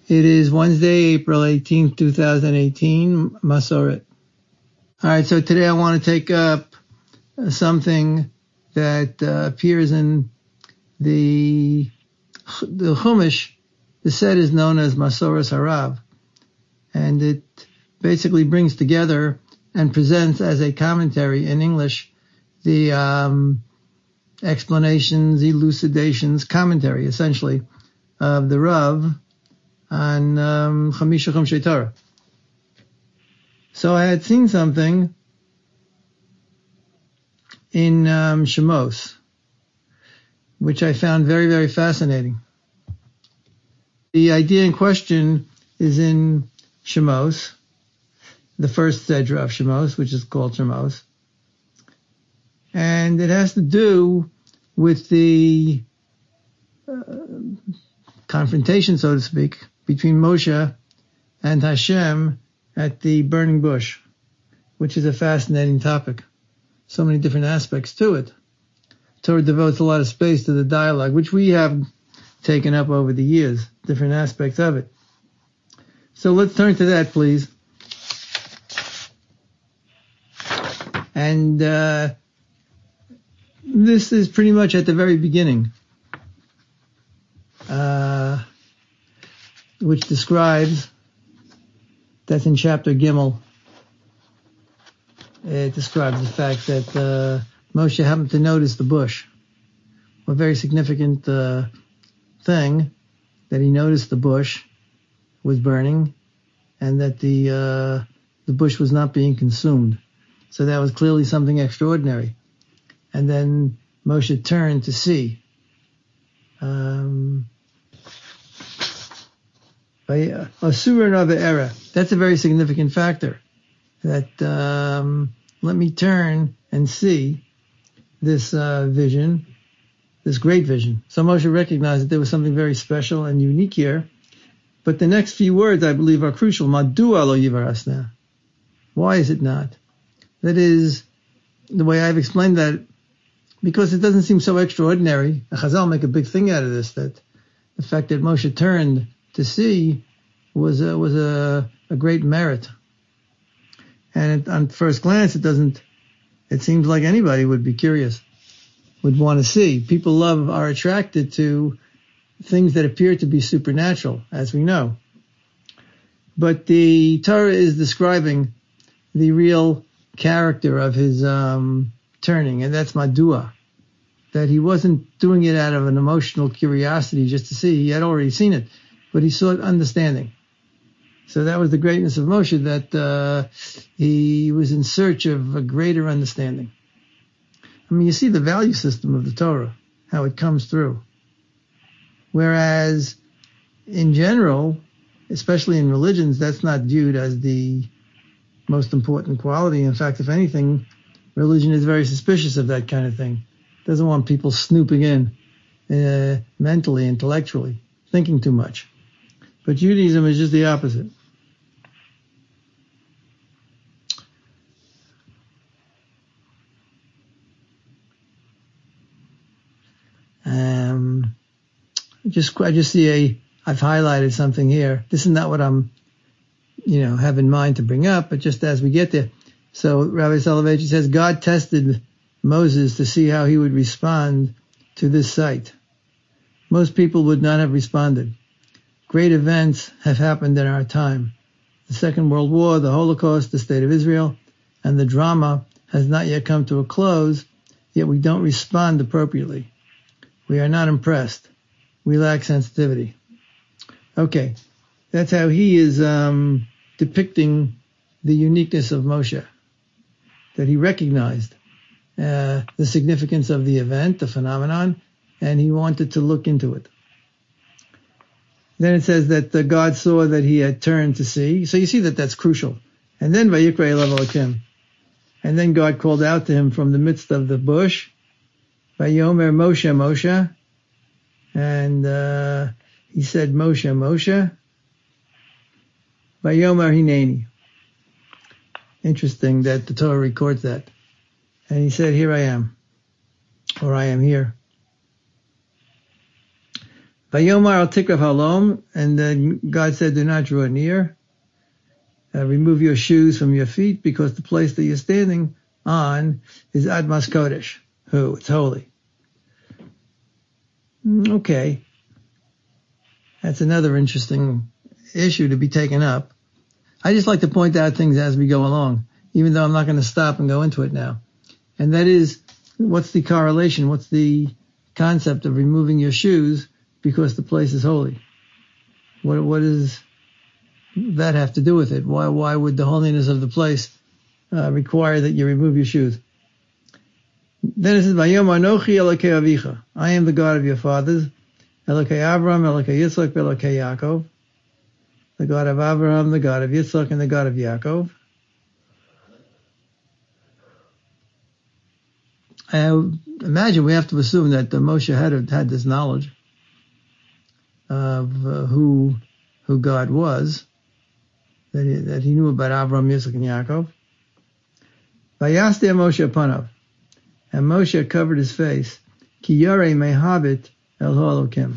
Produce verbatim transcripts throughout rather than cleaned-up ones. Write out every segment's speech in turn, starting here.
It is Wednesday, April eighteenth, twenty eighteen, Masoret. All right, so today I want to take up something that uh, appears in the the Chumash. The set is known as Masoras Harav, and it basically brings together and presents as a commentary in English the um, explanations, elucidations, commentary, essentially, of the Rav on um, Chamisha Chumshei Torah. So I had seen something in um, Shemos, which I found very, very fascinating. The idea in question is in Shemos, the first Zedra of Shemos, which is called Shemos. And it has to do with the uh, confrontation, so to speak, between Moshe and Hashem at the burning bush, which is a fascinating topic. So many different aspects to it. Torah devotes a lot of space to the dialogue, which we have taken up over the years, different aspects of it. So let's turn to that, please. And uh, this is pretty much at the very beginning, uh, which describes, that's in chapter Gimel. It describes the fact that uh, Moshe happened to notice the bush. A very significant uh, thing, that he noticed the bush was burning and that the uh, the bush was not being consumed. So that was clearly something extraordinary. And then Moshe turned to see. Um, Asura and other era. That's a very significant factor. That um, let me turn and see this uh, vision, this great vision. So Moshe recognized that there was something very special and unique here. But the next few words, I believe, are crucial. Madua lo yivarasna. Why is it not? That is, the way I've explained that, because it doesn't seem so extraordinary. The Chazal make a big thing out of this, that the fact that Moshe turned to see was a, was a, a great merit. And it, on first glance, it doesn't, it seems like anybody would be curious, would want to see. People love, are attracted to things that appear to be supernatural, as we know. But the Torah is describing the real character of his um, turning, and that's Madua. That he wasn't doing it out of an emotional curiosity just to see. He had already seen it, but he sought understanding. So that was the greatness of Moshe, that uh, he was in search of a greater understanding. I mean, you see the value system of the Torah, how it comes through. Whereas, in general, especially in religions, that's not viewed as the most important quality. In fact, if anything, religion is very suspicious of that kind of thing. Doesn't want people snooping in uh, mentally, intellectually, thinking too much. But Judaism is just the opposite. Um, just, I just see a, I've highlighted something here. This is not what I'm, you know, have in mind to bring up, but just as we get there. So Rabbi Soloveitchik says, God tested Moses to see how he would respond to this sight. Most people would not have responded. Great events have happened in our time. The Second World War, the Holocaust, the State of Israel, and the drama has not yet come to a close, yet we don't respond appropriately. We are not impressed. We lack sensitivity. Okay, that's how he is um, depicting the uniqueness of Moshe, that he recognized uh, the significance of the event, the phenomenon, and he wanted to look into it. Then it says that uh, God saw that he had turned to see. So you see that that's crucial. And then Vayikra Elav Elokim. And then God called out to him from the midst of the bush, Vayomer Moshe, Moshe. And uh, he said, Moshe, Moshe. Vayomer Hineni. Interesting that the Torah records that. And he said, here I am. Or I am here. Vayomar al tikrav halom, and then God said, do not draw near. Uh, remove your shoes from your feet, because the place that you're standing on is Admas Kodesh. Who? It's holy. Okay. That's another interesting issue to be taken up. I just like to point out things as we go along, even though I'm not going to stop and go into it now. And that is, what's the correlation? What's the concept of removing your shoes because the place is holy? What, what does that have to do with it? Why, why would the holiness of the place uh, require that you remove your shoes? Then it says, Vayom Anochi Elokei Avicha. I am the God of your fathers. Elokei Avraham, Elokei Yitzchak, Elokei Yaakov. The God of Avraham, the God of Yitzchak, and the God of Yaakov. I imagine we have to assume that uh, Moshe had had this knowledge of uh, who who God was, that he, that he knew about Avraham, Yitzchak, and Yaakov. Vayastir Moshe panav, and Moshe covered his face. Ki yarei mehabit el ha'elokim,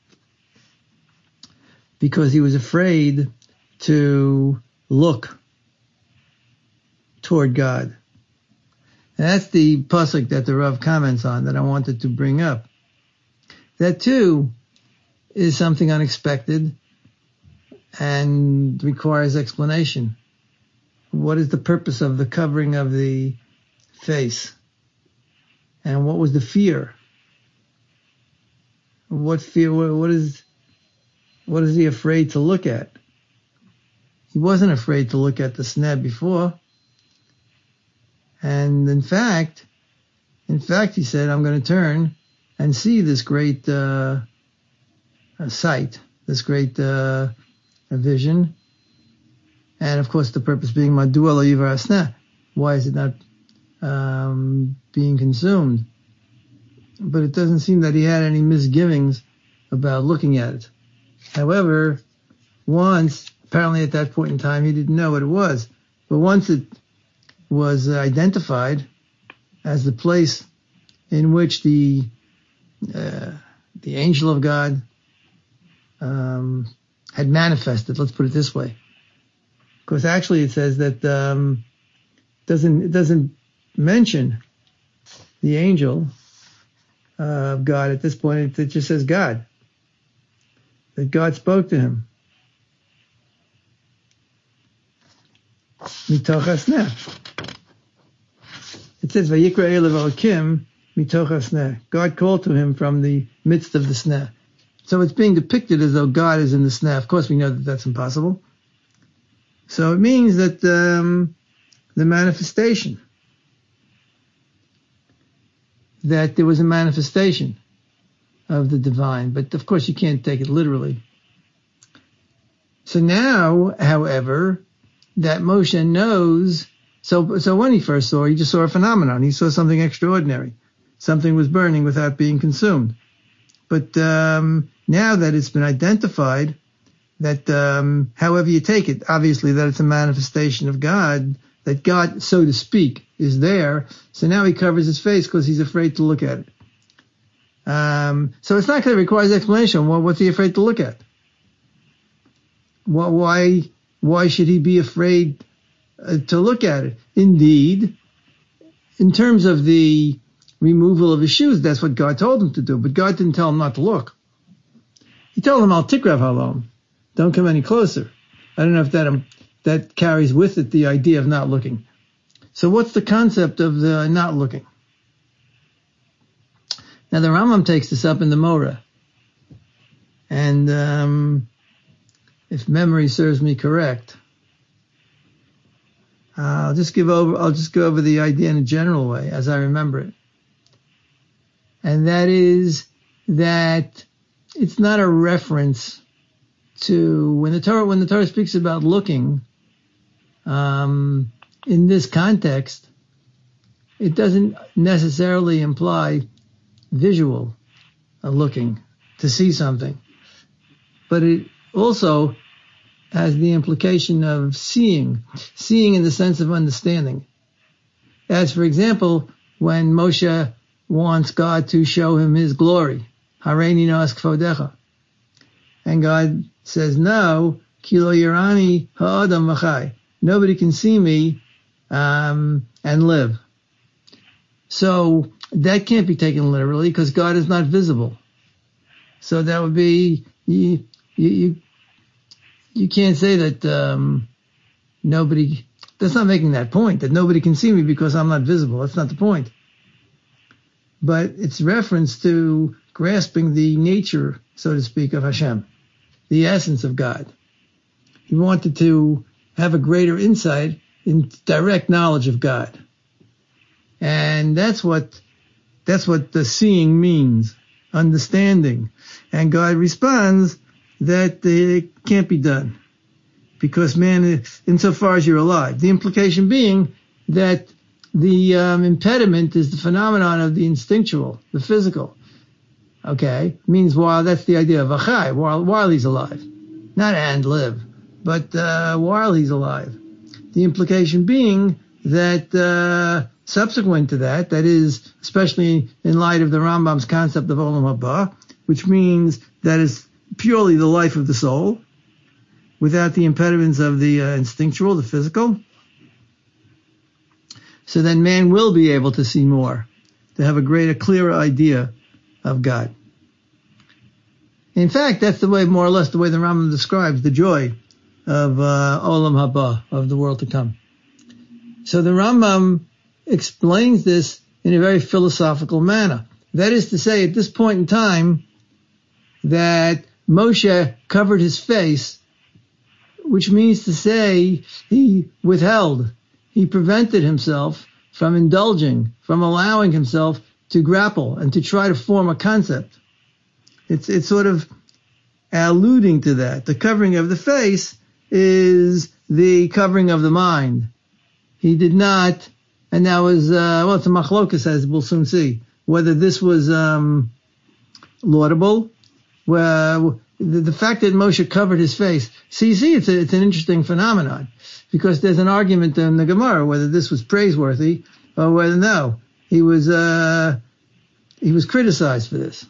because he was afraid to look toward God. And that's the pasuk that the Rav comments on that I wanted to bring up. That too is something unexpected and requires explanation. What is the purpose of the covering of the face? And what was the fear? What fear, what is, what is he afraid to look at? He wasn't afraid to look at the sneh before. And in fact, in fact, he said, I'm going to turn and see this great uh, sight, this great uh, vision. And of course, the purpose being, Madua lo yivar hasneh. Why is it not um, being consumed? But it doesn't seem that he had any misgivings about looking at it. However, once, apparently at that point in time, he didn't know what it was. But once it was identified as the place in which the uh, the angel of God um, had manifested. Let's put it this way, because actually it says that um, doesn't it doesn't mention the angel uh, of God at this point. It just says God, that God spoke to him. Mitoch hasneh. It says, Vayikra Elev Elokim mitoch hasneh. God called to him from the midst of the sneh. So it's being depicted as though God is in the sneh. Of course, we know that that's impossible. So it means that um, the manifestation, that there was a manifestation of the divine. But of course, you can't take it literally. So now, however, that Moshe knows. So, so when he first saw, he just saw a phenomenon. He saw something extraordinary. Something was burning without being consumed. But um, now that it's been identified, that um, however you take it, obviously that it's a manifestation of God, that God, so to speak, is there. So now he covers his face because he's afraid to look at it. Um, so it's not going to require explanation. Well, what's he afraid to look at? Well, why, why should he be afraid Uh, to look at it? Indeed, in terms of the removal of his shoes, that's what God told him to do. But God didn't tell him not to look. He told him, Al tikrav halom, don't come any closer. I don't know if that um, that carries with it the idea of not looking. So what's the concept of the not looking? Now the Rambam takes this up in the Moreh, and um, if memory serves me correct, I'll just give over, I'll just go over the idea in a general way as I remember it. And that is that it's not a reference to, when the Torah, when the Torah speaks about looking, um, in this context, it doesn't necessarily imply visual uh, looking, to see something. But it also has the implication of seeing, seeing in the sense of understanding. As for example, when Moshe wants God to show him his glory, Hareini Noas Kvodecha, And God says, no, kilo yirani ha'adam v'chai. Nobody can see me um, and live. So that can't be taken literally because God is not visible. So that would be, you, you, you, you can't say that um, nobody, that's not making that point, that nobody can see me because I'm not visible. That's not the point. But it's reference to grasping the nature, so to speak, of Hashem, the essence of God. He wanted to have a greater insight in direct knowledge of God. And that's what, that's what the seeing means, understanding. And God responds that it can't be done because man, insofar as you're alive, the implication being that the um, impediment is the phenomenon of the instinctual, the physical. Okay, means while that's the idea of achai, while while he's alive, not and live, but uh, while he's alive. The implication being that uh, subsequent to that, that is, especially in light of the Rambam's concept of Olam Haba, which means that is purely the life of the soul, without the impediments of the uh, instinctual, the physical. So then man will be able to see more, to have a greater, clearer idea of God. In fact, that's the way, more or less, the way the Rambam describes the joy of uh, Olam Haba, of the world to come. So the Rambam explains this in a very philosophical manner. That is to say, at this point in time, that Moshe covered his face, which means to say he withheld, he prevented himself from indulging, from allowing himself to grapple and to try to form a concept. It's, it's sort of alluding to that. The covering of the face is the covering of the mind. He did not, and that was, uh, well, it's a machlokas, as we'll soon see, whether this was, um, laudable. Well, the, the fact that Moshe covered his face, see, see, it's a, it's an interesting phenomenon, because there's an argument in the Gemara whether this was praiseworthy or whether no, he was, uh, he was criticized for this.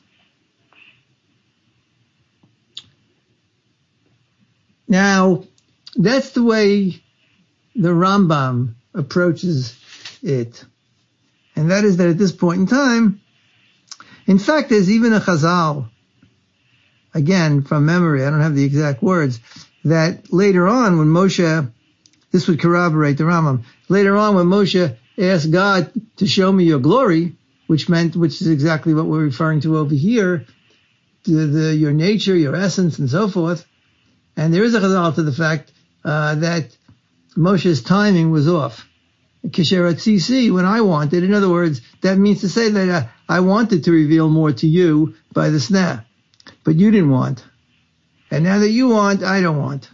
Now, that's the way the Rambam approaches it. And that is that at this point in time, in fact, there's even a Chazal, again, from memory, I don't have the exact words, that later on when Moshe, this would corroborate the Rambam, later on when Moshe asked God to show me your glory, which meant, which is exactly what we're referring to over here, to the, your nature, your essence, and so forth. And there is a Chazal to the fact uh, that Moshe's timing was off. Kisher Atzisi, when I wanted, in other words, that means to say that uh, I wanted to reveal more to you by the snap, but you didn't want. And now that you want, I don't want.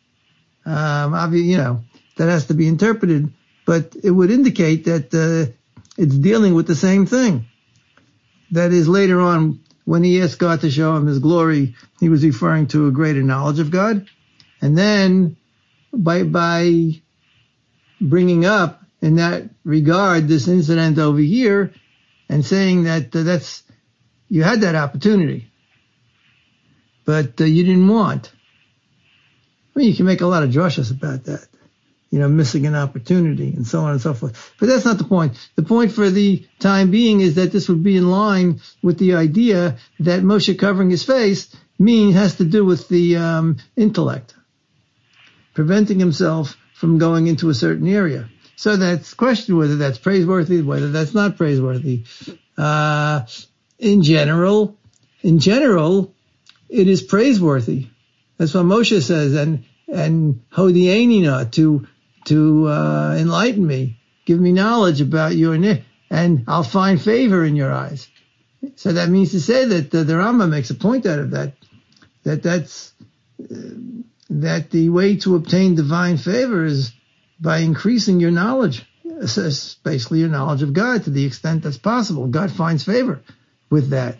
Um, obviously, you know, that has to be interpreted, but it would indicate that uh, it's dealing with the same thing. That is, later on, when he asked God to show him his glory, he was referring to a greater knowledge of God. And then by, by bringing up in that regard this incident over here and saying that uh, that's, you had that opportunity, but uh, you didn't want. I mean, you can make a lot of drashas about that, you know, missing an opportunity and so on and so forth. But that's not the point. The point for the time being is that this would be in line with the idea that Moshe covering his face mean has to do with the um, intellect, preventing himself from going into a certain area. So that's question whether that's praiseworthy, whether that's not praiseworthy. Uh, in general, in general, it is praiseworthy. That's what Moshe says, and, and hodienina, to, to, uh, enlighten me, give me knowledge about your, and I'll find favor in your eyes. So that means to say that uh, the Rambam makes a point out of that, that that's, uh, that the way to obtain divine favor is by increasing your knowledge, basically your knowledge of God to the extent that's possible. God finds favor with that.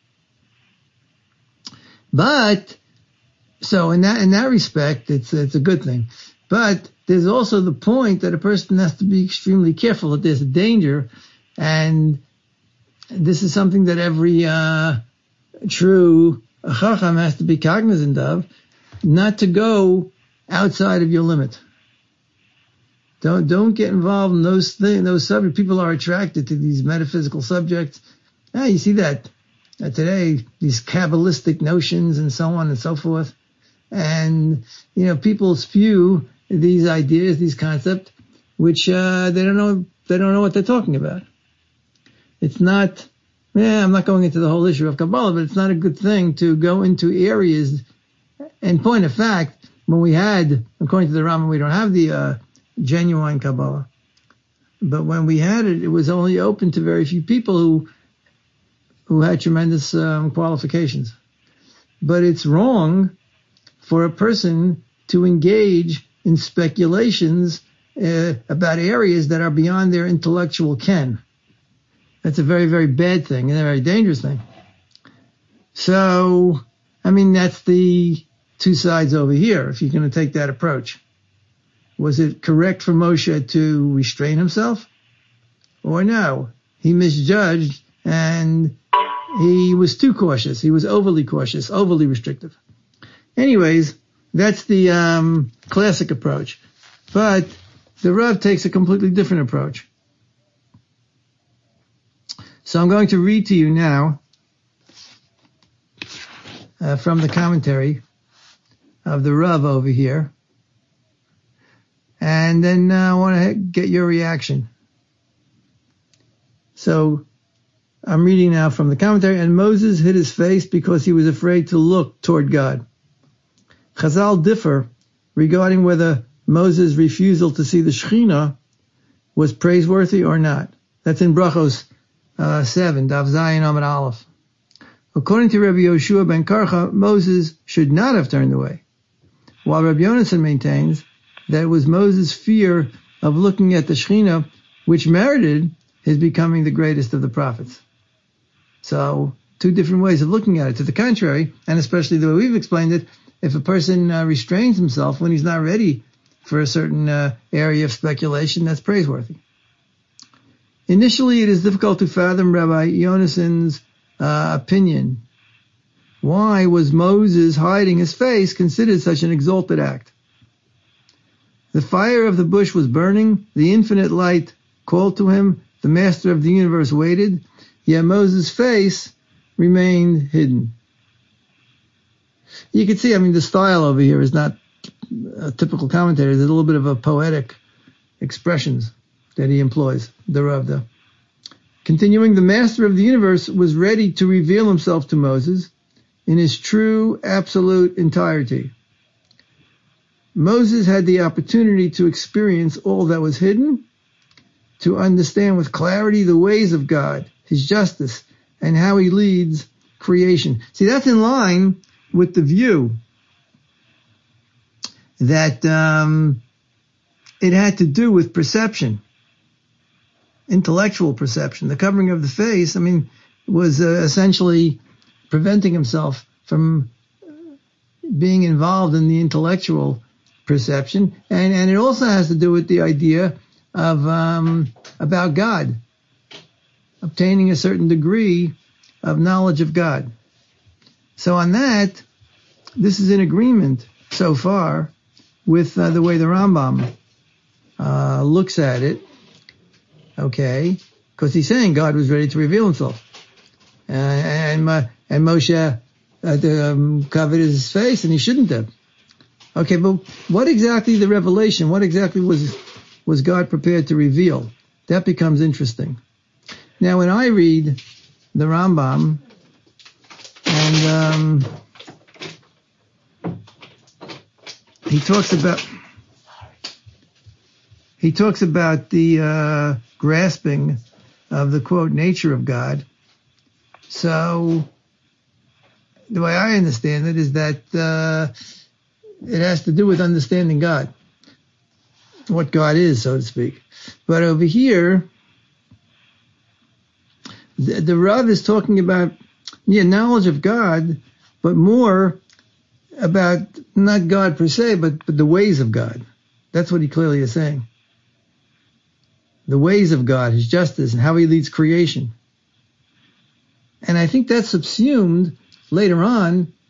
But, so in that, in that respect, it's, it's a good thing. But there's also the point that a person has to be extremely careful that there's a danger, and this is something that every, uh, true, a chacham has to be cognizant of, not to go outside of your limit. Don't don't get involved in those things, those subjects. People are attracted to these metaphysical subjects. Ah, you see that uh, today, these Kabbalistic notions and so on and so forth. And, you know, people spew these ideas, these concepts, which uh, they don't know, they don't know what they're talking about. It's not, yeah, I'm not going into the whole issue of Kabbalah, but it's not a good thing to go into areas. And point of fact, when we had, according to the Rambam, we don't have the uh, genuine Kabbalah. But when we had it, it was only open to very few people who who had tremendous um, qualifications. But it's wrong for a person to engage in speculations uh, about areas that are beyond their intellectual ken. That's a very, very bad thing and a very dangerous thing. So, I mean, that's the two sides over here, if you're going to take that approach. Was it correct for Moshe to restrain himself? Or no? He misjudged and he was too cautious. He was overly cautious, overly restrictive. Anyways, that's the um, classic approach. But the Rav takes a completely different approach. So I'm going to read to you now uh, from the commentary of the Rav over here. And then uh, I want to get your reaction. So I'm reading now from the commentary. And Moses hid his face because he was afraid to look toward God. Chazal differ regarding whether Moses' refusal to see the Shekhinah was praiseworthy or not. That's in Brachos uh, seven, Daf Zayin Amud Aleph. According to Rabbi Yoshua ben Karcha, Moses should not have turned away, while Rabbi Yonasan maintains that it was Moses' fear of looking at the Shekhinah which merited his becoming the greatest of the prophets. So, two different ways of looking at it. To the contrary, and especially the way we've explained it, if a person uh, restrains himself when he's not ready for a certain uh, area of speculation, that's praiseworthy. Initially, it is difficult to fathom Rabbi Yonasan's uh, opinion. Why was Moses hiding his face considered such an exalted act? The fire of the bush was burning, the infinite light called to him, the master of the universe waited, yet Moses' face remained hidden. You can see, I mean, the style over here is not a typical commentary. There's a little bit of a poetic expressions that he employs, the Rav. though. Continuing, the master of the universe was ready to reveal himself to Moses in his true, absolute entirety. Moses had the opportunity to experience all that was hidden, to understand with clarity the ways of God, his justice, and how he leads creation. See, that's in line with the view that um, it had to do with perception, intellectual perception. The covering of the face, I mean, was uh, essentially preventing himself from being involved in the intellectual perception. And, and it also has to do with the idea of um, about God, obtaining a certain degree of knowledge of God. So on that, this is in agreement so far with uh, the way the Rambam uh, looks at it. Okay, because he's saying God was ready to reveal himself, uh, and uh, and Moshe uh, um, covered his face, and he shouldn't have. Okay, but what exactly the revelation? What exactly was was God prepared to reveal? That becomes interesting. Now, when I read the Rambam, and um, he talks about he talks about the uh, grasping of the quote nature of God. So the way I understand it is that uh, it has to do with understanding God, what God is, so to speak. But over here, the, the Rav is talking about yeah, knowledge of God, but more about not God per se, but, but the ways of God. That's what he clearly is saying. The ways of God, his justice, and how he leads creation. And I think that's subsumed later on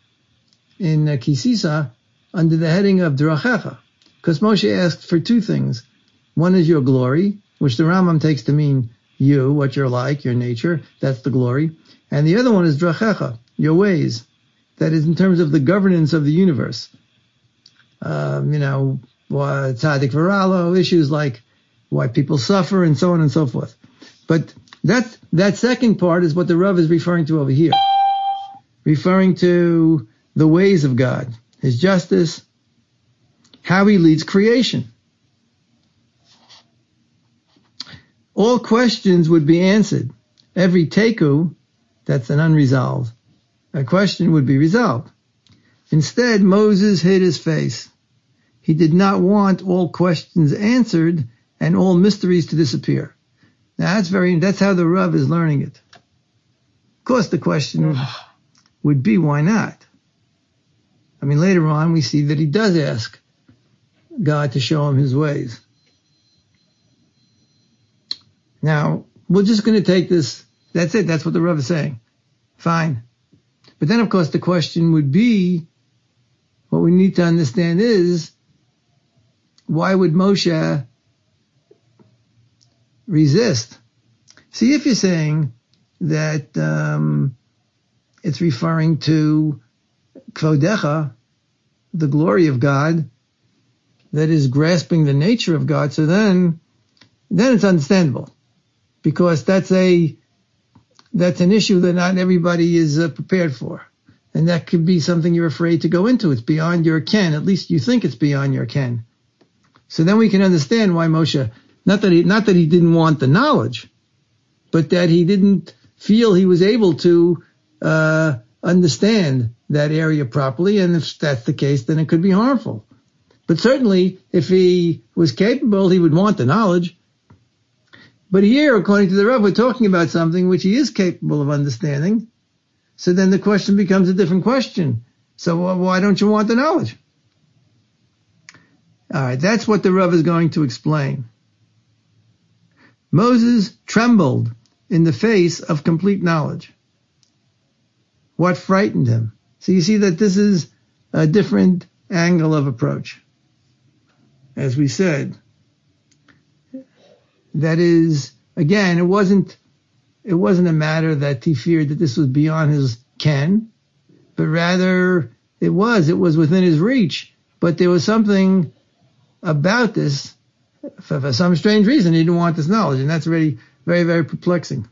in uh, Kisisa under the heading of Drachecha, because Moshe asked for two things. One is your glory, which the Rambam takes to mean you, what you're like, your nature, that's the glory. And the other one is Drachecha, your ways. That is in terms of the governance of the universe. Um, you know, tzaddik v'ralo, issues like why people suffer and so on and so forth. But that, that second part is what the Rav is referring to over here. Referring to the ways of God, His justice, how He leads creation. All questions would be answered. Every teku, that's an unresolved, a question would be resolved. Instead, Moses hid his face. He did not want all questions answered and all mysteries to disappear. Now that's very, that's how the Rav is learning it. Of course, the question would be, why not? I mean, later on we see that he does ask God to show him his ways. Now, we're just going to take this, that's it, that's what the Rav is saying. Fine. But then, of course, the question would be, what we need to understand is, why would Moshe resist? See, if you're saying that um, it's referring to Kvodecha, the glory of God, that is grasping the nature of God, so then, then it's understandable. Because that's a, that's an issue that not everybody is uh, prepared for. And that could be something you're afraid to go into. It's beyond your ken. At least you think it's beyond your ken. So then we can understand why Moshe, not that he, not that he didn't want the knowledge, but that he didn't feel he was able to, uh, understand that area properly. And if that's the case, then it could be harmful. But certainly, if he was capable, he would want the knowledge. But here, according to the Rav, we're talking about something which he is capable of understanding. So then the question becomes a different question. So why don't you want the knowledge? All right, that's what the Rav is going to explain. Moses trembled in the face of complete knowledge. What frightened him? So you see that this is a different angle of approach. As we said, that is, again, it wasn't, it wasn't a matter that he feared that this was beyond his ken, but rather it was, it was within his reach. But there was something about this, for, for some strange reason, he didn't want this knowledge, and that's really very, very perplexing.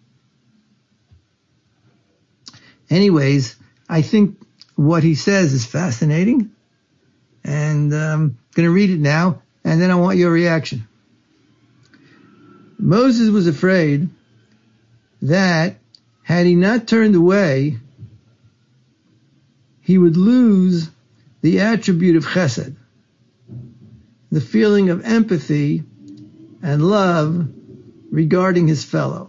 Anyways, I think what he says is fascinating, and um, I'm going to read it now, and then I want your reaction. Moses was afraid that had he not turned away, he would lose the attribute of chesed, the feeling of empathy and love regarding his fellow.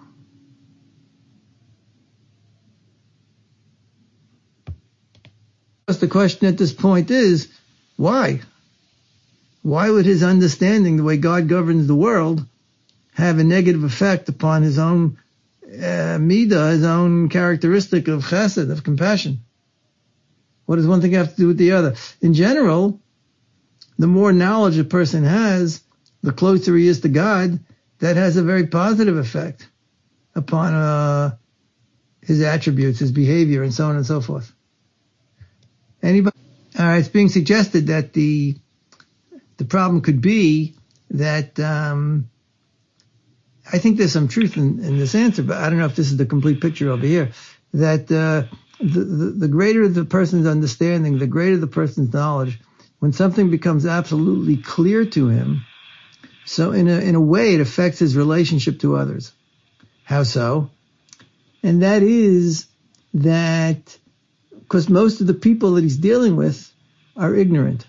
The question at this point is, why? Why would his understanding, the way God governs the world, have a negative effect upon his own uh, midah, his own characteristic of chesed, of compassion? What does one thing have to do with the other? In general, the more knowledge a person has, the closer he is to God, that has a very positive effect upon uh, his attributes, his behavior, and so on and so forth. Anybody? All right, it's being suggested that the the problem could be that um, I think there's some truth in, in this answer, but I don't know if this is the complete picture over here. That uh, the, the the greater the person's understanding, the greater the person's knowledge, when something becomes absolutely clear to him, so in a in a way it affects his relationship to others. How so? And that is that because most of the people that he's dealing with are ignorant.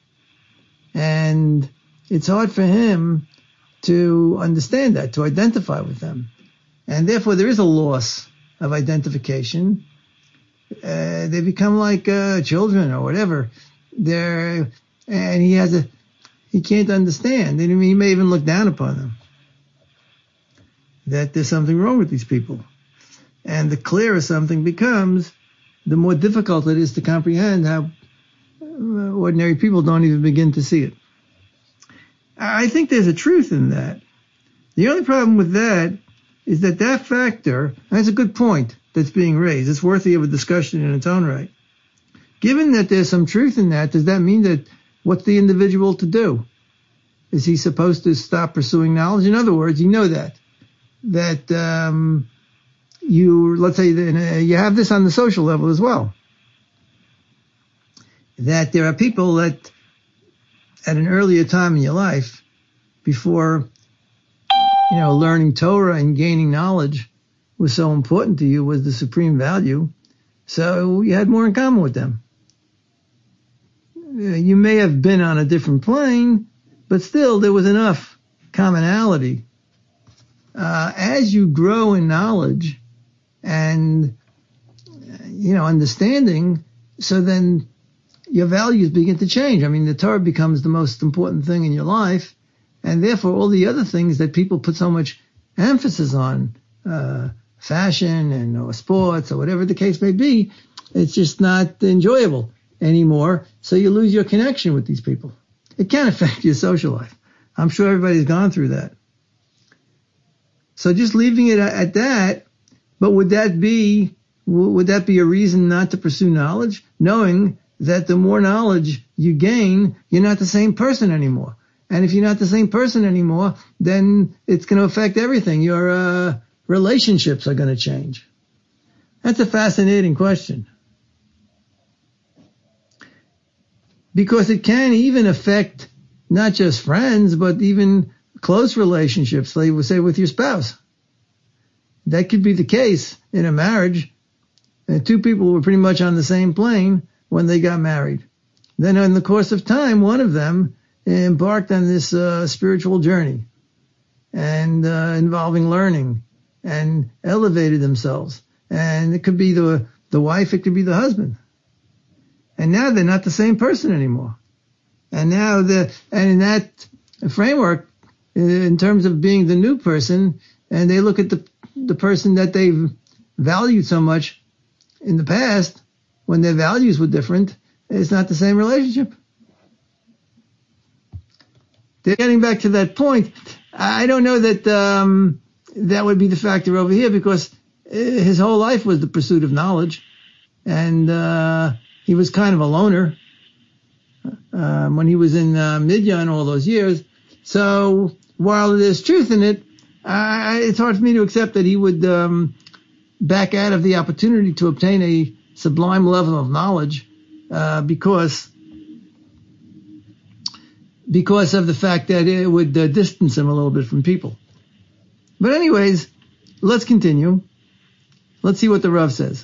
And it's hard for him to understand that, to identify with them. And therefore there is a loss of identification. Uh, they become like uh, children or whatever. They're, and he has a, he can't understand. And he may even look down upon them. That there's something wrong with these people. And the clearer something becomes, the more difficult it is to comprehend how ordinary people don't even begin to see it. I think there's a truth in that. The only problem with that is that that factor, and that's a good point that's being raised. It's worthy of a discussion in its own right. Given that there's some truth in that, does that mean that what's the individual to do? Is he supposed to stop pursuing knowledge? In other words, you know that, that, um, you, let's say that you have this on the social level as well, that there are people that at an earlier time in your life, before, you know, learning Torah and gaining knowledge was so important to you, was the supreme value. So you had more in common with them. You may have been on a different plane, but still there was enough commonality. Uh, as you grow in knowledge and, you know, understanding, so then your values begin to change. I mean, the Torah becomes the most important thing in your life, and therefore all the other things that people put so much emphasis on, uh, fashion and or sports or whatever the case may be, it's just not enjoyable anymore. So you lose your connection with these people. It can affect your social life. I'm sure everybody's gone through that. So just leaving it at that, but would that be, would that be a reason not to pursue knowledge? Knowing that the more knowledge you gain, you're not the same person anymore. And if you're not the same person anymore, then it's going to affect everything. Your uh, relationships are going to change. That's a fascinating question. Because it can even affect not just friends, but even close relationships, like we say with your spouse. That could be the case in a marriage. And two people were pretty much on the same plane when they got married. Then in the course of time, one of them embarked on this uh, spiritual journey and uh, involving learning and elevated themselves. And it could be the the wife, it could be the husband. And now they're not the same person anymore. And now the and in that framework, in terms of being the new person, and they look at the the person that they've valued so much in the past, when their values were different, it's not the same relationship. Getting back to that point, I don't know that um, that would be the factor over here, because his whole life was the pursuit of knowledge, and uh, he was kind of a loner um, when he was in uh, Midian all those years. So while there's truth in it, I, it's hard for me to accept that he would um, back out of the opportunity to obtain a sublime level of knowledge uh, because because of the fact that it would uh, distance him a little bit from people. But anyways, let's continue. Let's see what the Rav says.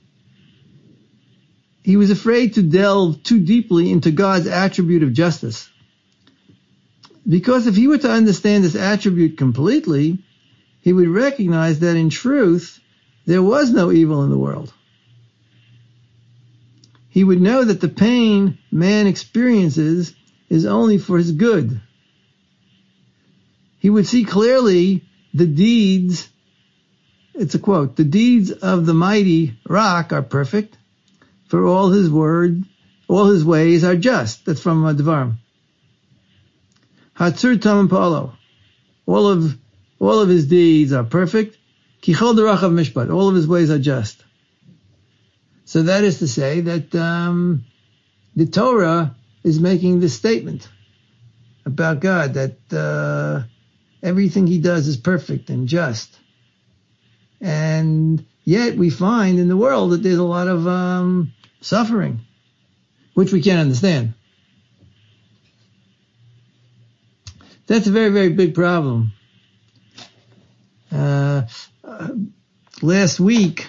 He was afraid to delve too deeply into God's attribute of justice, because if he were to understand this attribute completely, he would recognize that in truth, there was no evil in the world. He would know that the pain man experiences is only for his good. He would see clearly the deeds, it's a quote, the deeds of the mighty rock are perfect, for all his word, all his ways are just. That's from uh, Devarim. Hatzur Tam Palo. All of, all of his deeds are perfect. Kichol Derachav Mishpat. All of his ways are just. So that is to say that um, the Torah is making this statement about God, that uh, everything he does is perfect and just. And yet we find in the world that there's a lot of um, suffering, which we can't understand. That's a very, very big problem. Uh, uh, last week,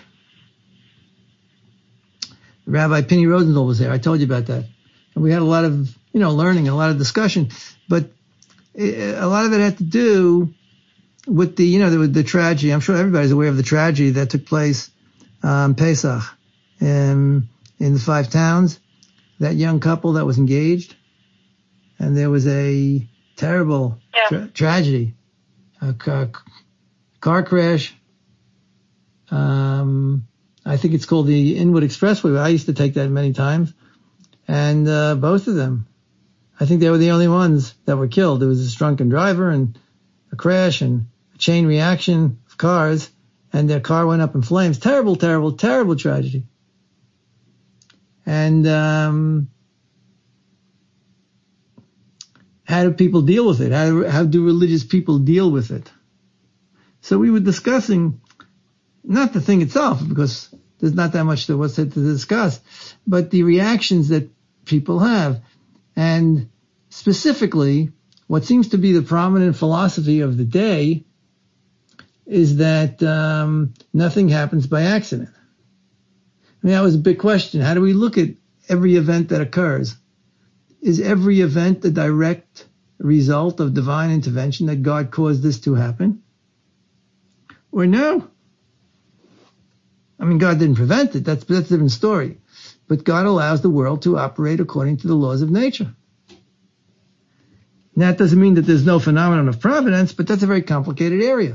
Rabbi Penny Rosenthal was there. I told you about that. And we had a lot of, you know, learning and a lot of discussion. But it, a lot of it had to do with the, you know, the, the tragedy. I'm sure everybody's aware of the tragedy that took place um, Pesach in, in the Five Towns. That young couple that was engaged. And there was a terrible tra- tragedy, a car, car crash. Um, I think it's called the Inwood Expressway. I used to take that many times. And uh, both of them, I think they were the only ones that were killed. There was this drunken driver and a crash and a chain reaction of cars, and their car went up in flames. Terrible, terrible, terrible tragedy. And um, how do people deal with it? How do, how do religious people deal with it? So we were discussing not the thing itself, because there's not that much that was said to discuss, but the reactions that people have. And specifically, what seems to be the prominent philosophy of the day is that um, nothing happens by accident. I mean, that was a big question. How do we look at every event that occurs? Is every event a direct result of divine intervention, that God caused this to happen? Or no? I mean, God didn't prevent it. That's, that's a different story. But God allows the world to operate according to the laws of nature. Now, that doesn't mean that there's no phenomenon of providence, but that's a very complicated area.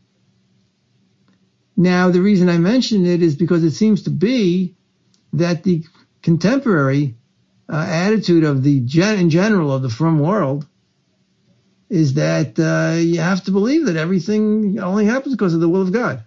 Now, the reason I mention it is because it seems to be that the contemporary uh, attitude of the gen- in general of the frum world is that uh, you have to believe that everything only happens because of the will of God.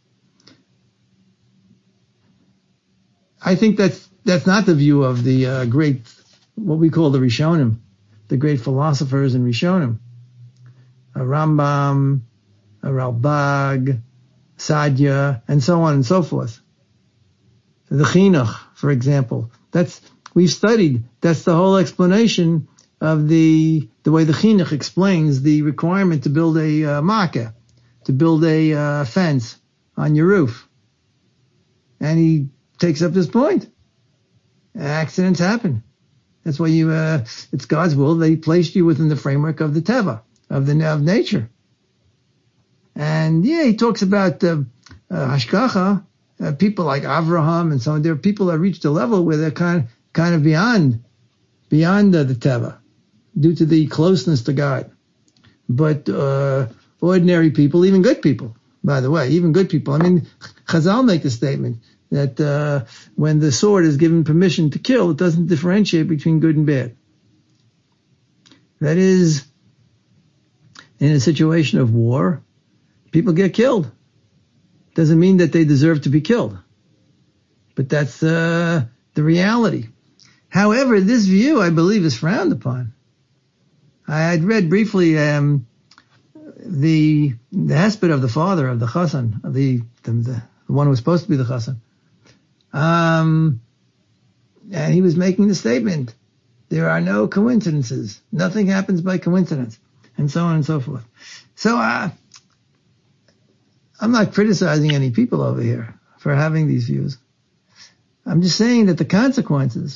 I think that's that's not the view of the uh, great, what we call the Rishonim, the great philosophers in Rishonim, a Rambam, a Ralbag, Sadya, and so on and so forth. The Chinuch, for example, that's we've studied. That's the whole explanation of the the way the Chinuch explains the requirement to build a uh, makkah, to build a uh, fence on your roof, and he takes up this point. Accidents happen. That's why you. Uh, it's God's will that He placed you within the framework of the teva, of the of nature. And yeah, he talks about uh, uh, hashgacha, uh, people like Avraham and so on. There are people that reached a level where they're kind kind of beyond beyond uh, the teva, due to the closeness to God. But uh, ordinary people, even good people, by the way, even good people. I mean, Chazal make the statement that uh, when the sword is given permission to kill, it doesn't differentiate between good and bad. That is, in a situation of war, people get killed. Doesn't mean that they deserve to be killed. But that's uh, the reality. However, this view, I believe, is frowned upon. I had read briefly um, the the hesped of the father of the chassan, of the, the the one who was supposed to be the chassan. Um, and he was making the statement, there are no coincidences. Nothing happens by coincidence, and so on and so forth. So uh, I'm not criticizing any people over here for having these views. I'm just saying that the consequences,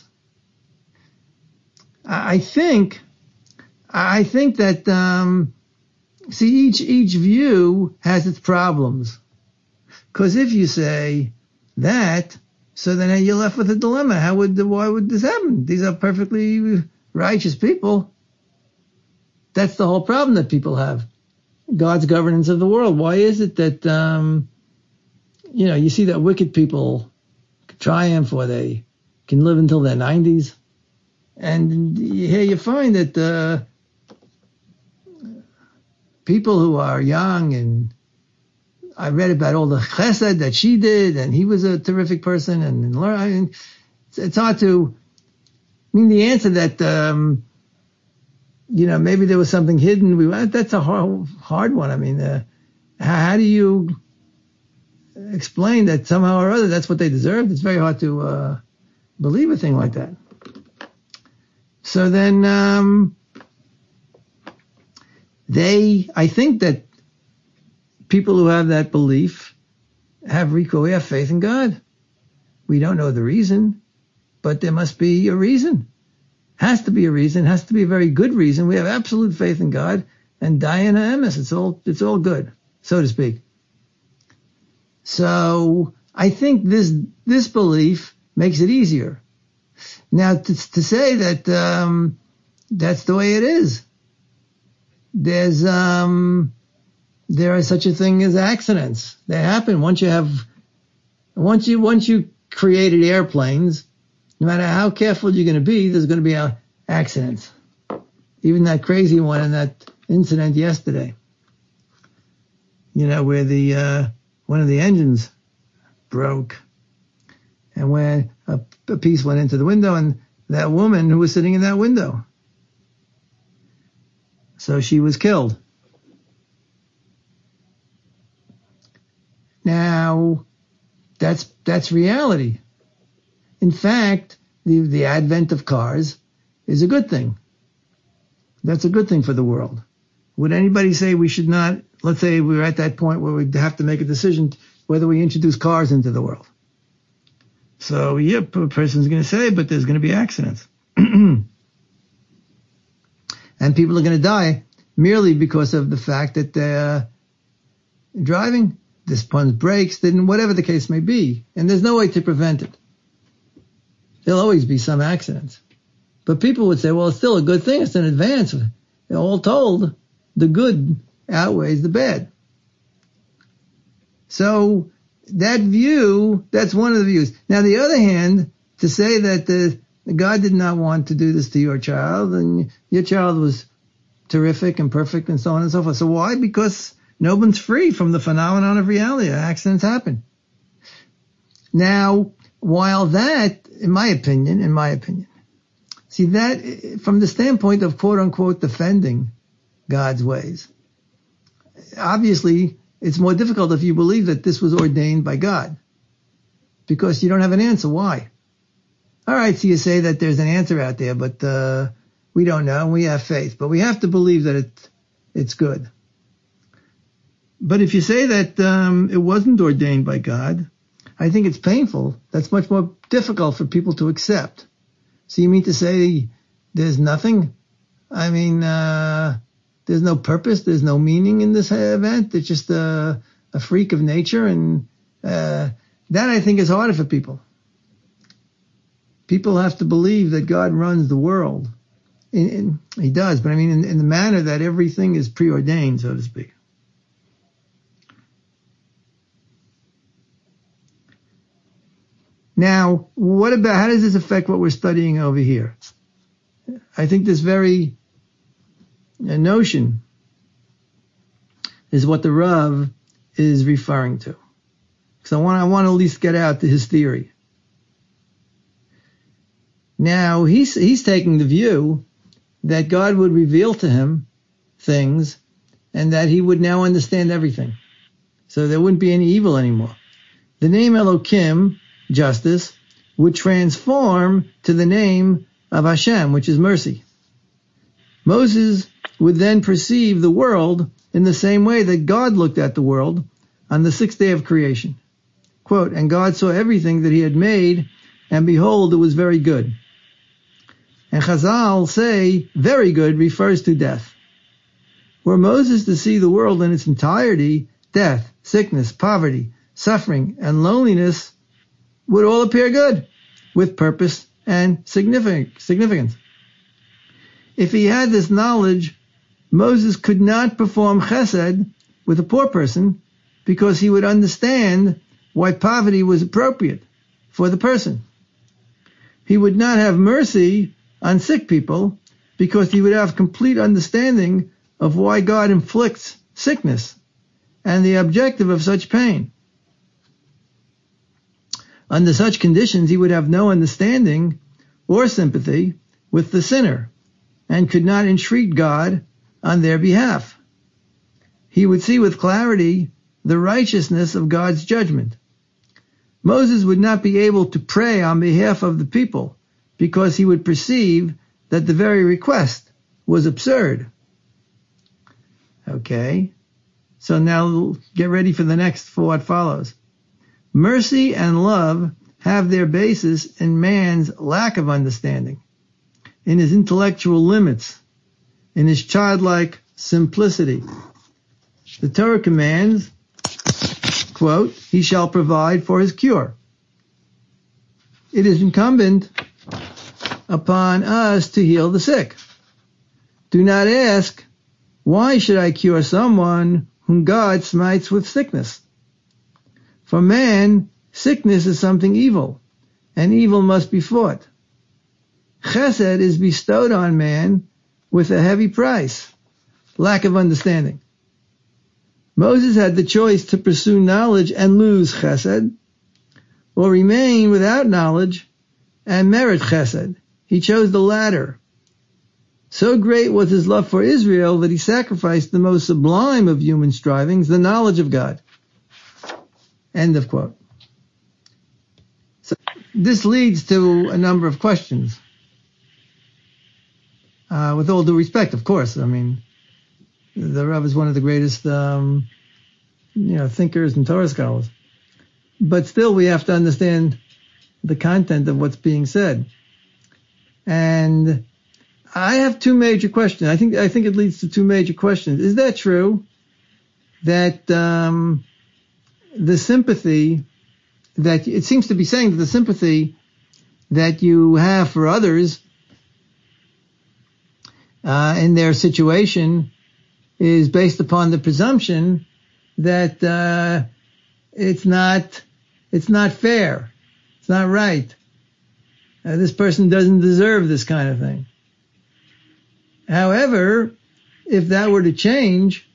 I think, I think that, um, see, each, each view has its problems. Because if you say that, so then you're left with a dilemma. How would, why would this happen? These are perfectly righteous people. That's the whole problem that people have. God's governance of the world. Why is it that, um, you know, you see that wicked people triumph, or they can live until their nineties? And here you find that uh, people who are young, and I read about all the chesed that she did, and he was a terrific person, and, and learn. I mean, it's, it's hard to. I mean, the answer that um, you know, maybe there was something hidden. We that's a hard, hard one. I mean, uh, how, how do you explain that somehow or other that's what they deserved? It's very hard to uh, believe a thing like that. So then, um, they, I think that people who have that belief have recourse, we have faith in God. We don't know the reason, but there must be a reason. Has to be a reason, has to be a very good reason. We have absolute faith in God, and Diana Emes, it's all, it's all good, so to speak. So I think this, this belief makes it easier. Now, to, to say that um, that's the way it is, there's um, there is such a thing as accidents. They happen once you have Once you, once you created airplanes, no matter how careful you're going to be, there's going to be accidents. Even that crazy one in that incident yesterday, you know, where the, uh, one of the engines broke and when a, a piece went into the window and that woman who was sitting in that window. So she was killed. Now, that's, that's reality. In fact, the, the advent of cars is a good thing. That's a good thing for the world. Would anybody say we should not, let's say we're at that point where we have to make a decision whether we introduce cars into the world. So, yep, a person's going to say, but there's going to be accidents. And people are going to die merely because of the fact that they're driving, this one's brakes didn't, whatever the case may be. And there's no way to prevent it. There'll always be some accidents. But people would say, well, it's still a good thing. It's an advance. All told, the good outweighs the bad. So that view, that's one of the views. Now, the other hand, to say that the, God did not want to do this to your child, and your child was terrific and perfect and so on and so forth. So why? Because no one's free from the phenomenon of reality. Accidents happen. Now, while that, in my opinion, in my opinion, see that from the standpoint of quote unquote defending God's ways, obviously it's more difficult if you believe that this was ordained by God because you don't have an answer. Why? All right, so you say that there's an answer out there, but uh, we don't know. We have faith, but we have to believe that it, it's good. But if you say that um, it wasn't ordained by God, I think it's painful. That's much more difficult for people to accept. So you mean to say there's nothing? I mean, uh, there's no purpose, there's no meaning in this event. It's just a, a freak of nature, and uh, that I think is harder for people. People have to believe that God runs the world. In, in, he does, but I mean in, in the manner that everything is preordained, so to speak. Now, what about, how does this affect what we're studying over here? I think this very notion is what the Rav is referring to. So I want, I want to at least get out to his theory. Now, he's, he's taking the view that God would reveal to him things and that he would now understand everything. So there wouldn't be any evil anymore. The name Elokim, justice, would transform to the name of Hashem, which is mercy. Moses would then perceive the world in the same way that God looked at the world on the sixth day of creation. Quote, and God saw everything that he had made, and behold, it was very good. And Chazal say, very good refers to death. Were Moses to see the world in its entirety, death, sickness, poverty, suffering, and loneliness would all appear good, with purpose and significance. If he had this knowledge, Moses could not perform chesed with a poor person because he would understand why poverty was appropriate for the person. He would not have mercy on sick people because he would have complete understanding of why God inflicts sickness and the objective of such pain. Under such conditions, he would have no understanding or sympathy with the sinner and could not entreat God on their behalf. He would see with clarity the righteousness of God's judgment. Moses would not be able to pray on behalf of the people because he would perceive that the very request was absurd. Okay, so now get ready for the next, for what follows. Mercy and love have their basis in man's lack of understanding, in his intellectual limits, in his childlike simplicity. The Torah commands, quote, he shall provide for his cure. It is incumbent upon us to heal the sick. Do not ask, why should I cure someone whom God smites with sickness? For man Sickness is something evil, and evil must be fought. Chesed is bestowed on man with a heavy price, lack of understanding. Moses had the choice to pursue knowledge and lose chesed, or remain without knowledge and merit chesed. He chose the latter. So great was his love for Israel that he sacrificed the most sublime of human strivings, the knowledge of God. End of quote. So this leads to a number of questions. Uh, with all due respect, of course. I mean, the Rav is one of the greatest, um, you know, thinkers and Torah scholars. But still, we have to understand the content of what's being said. And I have two major questions. I think I think it leads to two major questions. Is that true? That um, the sympathy that it seems to be saying that the sympathy that you have for others uh, in their situation is based upon the presumption that uh, it's not it's not fair, it's not right. Uh, this person doesn't deserve this kind of thing. However, if that were to change,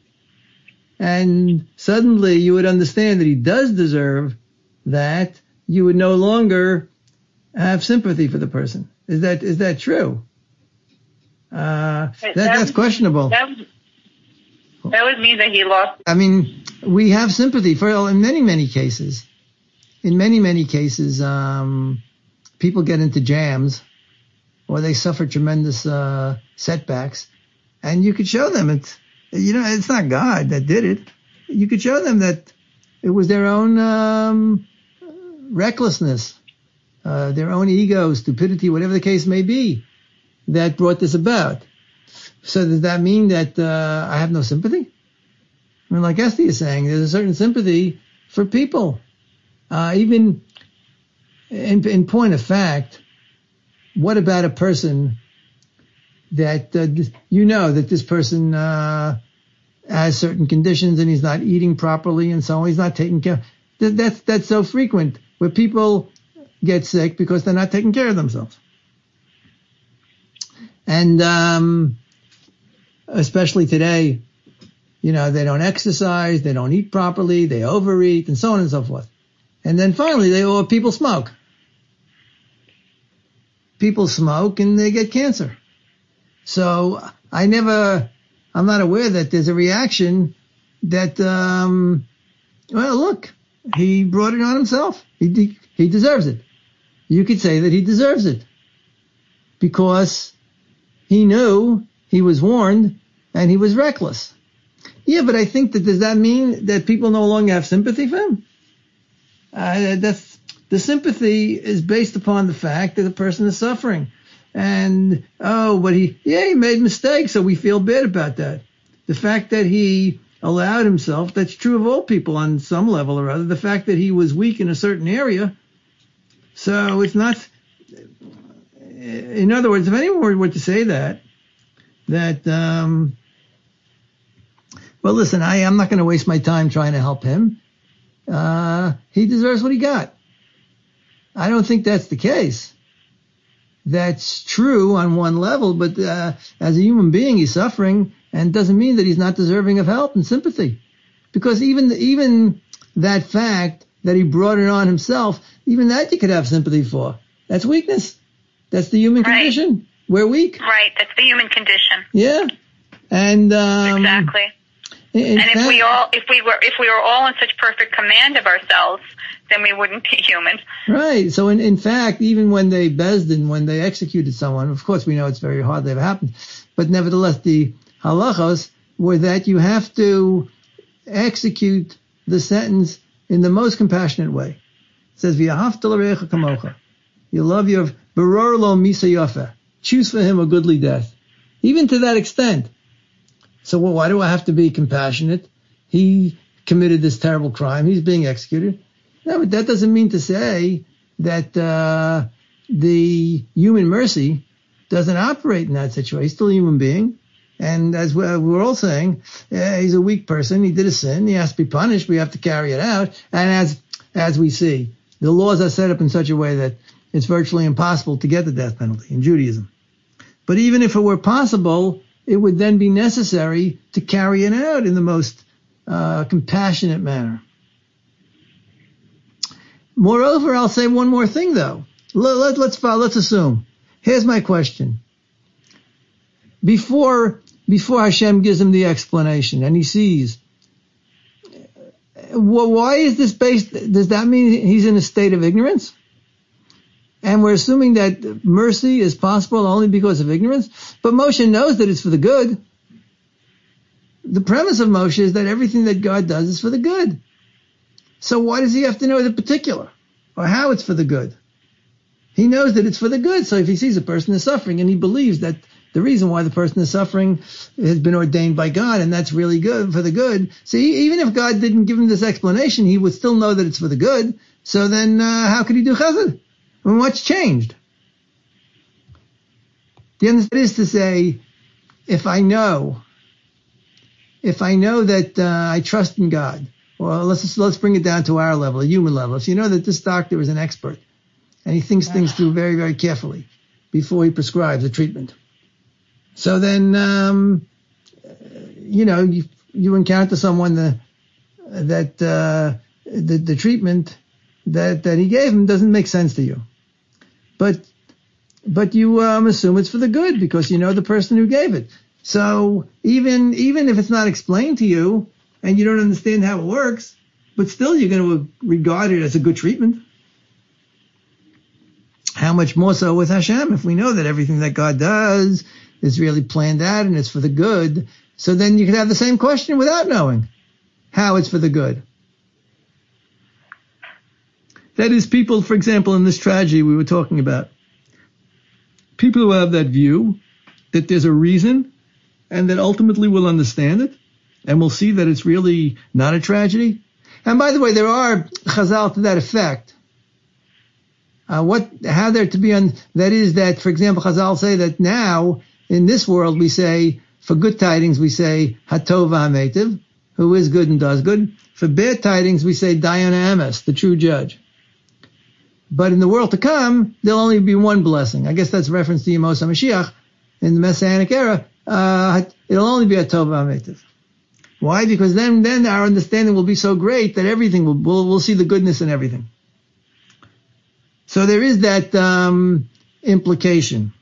and suddenly you would understand that he does deserve that, you would no longer have sympathy for the person. Is that is that true? Uh, that, that that's questionable. That, that would mean that he lost. I mean, we have sympathy for in many many cases. In many many cases, um, people get into jams, or they suffer tremendous uh, setbacks, and you could show them it's, you know, it's not God that did it. You could show them that it was their own um, recklessness, uh, their own ego, stupidity, whatever the case may be, that brought this about. So does that mean that uh, I have no sympathy? I mean, like Esther is saying, there's a certain sympathy for people. Uh, even in, in point of fact, what about a person that uh, you know that this person uh, has certain conditions and he's not eating properly and so on, he's not taking care. That, that's that's so frequent where people get sick because they're not taking care of themselves, and um, especially today, you know, they don't exercise, they don't eat properly, they overeat, and so on and so forth. And then finally, they or people smoke. People smoke and they get cancer. So I never, I'm not aware that there's a reaction that, um, well, look, he brought it on himself. He de- he deserves it. You could say that he deserves it because he knew, he was warned, and he was reckless. Yeah, but I think that does that mean that people no longer have sympathy for him? Uh, that's the sympathy is based upon the fact that the person is suffering, and oh, but he yeah he made mistakes, so we feel bad about that. The fact that he allowed himself, that's true of all people on some level or other. The fact that he was weak in a certain area, so it's not. In other words, if anyone were to say that, that um, well, listen, I I'm not going to waste my time trying to help him. Uh, he deserves what he got. I don't think that's the case. That's true on one level, but uh, as a human being, he's suffering, and doesn't mean that he's not deserving of help and sympathy. Because even even that fact that he brought it on himself, even that you could have sympathy for. That's weakness. That's the human right. condition. We're weak. Right. That's the human condition. Yeah. And um, exactly. In and fact, if we all, if we were, if we were all in such perfect command of ourselves, then we wouldn't be human. Right. So in, in fact, even when they bezdin, when they executed someone, of course we know it's very hard that ever happened, but nevertheless the halachos were that you have to execute the sentence in the most compassionate way. It says, "V'ahavta l'recha kamocha." You love your beror lo misa yafa. Choose for him a goodly death. Even to that extent. So well, why do I have to be compassionate? He committed this terrible crime. He's being executed. No, but that doesn't mean to say that uh, the human mercy doesn't operate in that situation. He's still a human being. And as we're all saying, yeah, he's a weak person. He did a sin. He has to be punished. We have to carry it out. And as as we see. The laws are set up in such a way that it's virtually impossible to get the death penalty in Judaism. But even if it were possible, it would then be necessary to carry it out in the most uh, compassionate manner. Moreover, I'll say one more thing, though. Let, let, let's let's assume. Here's my question. Before before Hashem gives him the explanation, and he sees, well, why is this based? Does that mean he's in a state of ignorance? And we're assuming that mercy is possible only because of ignorance. But Moshe knows that it's for the good. The premise of Moshe is that everything that God does is for the good. So why does he have to know the particular or how it's for the good? He knows that it's for the good. So if he sees a person is suffering and he believes that the reason why the person is suffering has been ordained by God and that's really good for the good. See, even if God didn't give him this explanation, he would still know that it's for the good. So then uh, how could he do chesed? I mean, what's changed? The understanding is to say, if I know, if I know that uh, I trust in God, well, let's just, let's bring it down to our level, a human level. If you know that this doctor is an expert and he thinks things through very, very carefully before he prescribes a treatment, so then um, you know you you encounter someone that that uh, the the treatment that that he gave him doesn't make sense to you. But, but you um, assume it's for the good because you know the person who gave it. So even, even if it's not explained to you and you don't understand how it works, but still you're going to regard it as a good treatment. How much more so with Hashem if we know that everything that God does is really planned out and it's for the good. So then you can have the same question without knowing how it's for the good. That is, people, for example, in this tragedy we were talking about, people who have that view that there's a reason and that ultimately we'll understand it and we'll see that it's really not a tragedy. And by the way, there are chazal to that effect. Uh, what, how they're to be on, that is that, for example, chazal say that now in this world we say, for good tidings we say, hatov ha'metiv, who is good and does good. For bad tidings we say, dayan ha'emes, the true judge. But in the world to come, there'll only be one blessing. I guess that's reference to Yemos HaMashiach in the Messianic era. Uh, it'll only be a Tov HaMetiv. Why? Because then, then our understanding will be so great that everything will, we'll, we'll see the goodness in everything. So there is that, um, implication.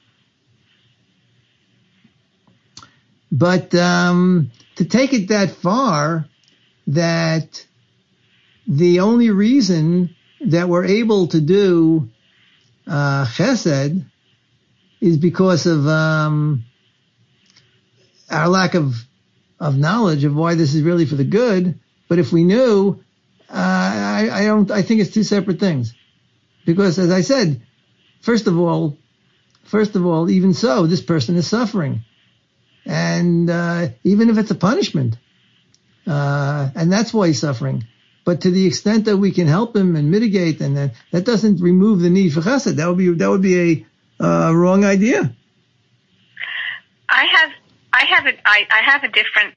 But, um, to take it that far, that the only reason that we're able to do uh, chesed is because of um, our lack of of knowledge of why this is really for the good. But if we knew, uh, I, I don't. I think it's two separate things. Because as I said, first of all, first of all, even so, this person is suffering, and uh, even if it's a punishment, uh, and that's why he's suffering. But to the extent that we can help him and mitigate, and that, that doesn't remove the need for chesed. That would be that would be a uh, wrong idea. I have I have a I, I have a different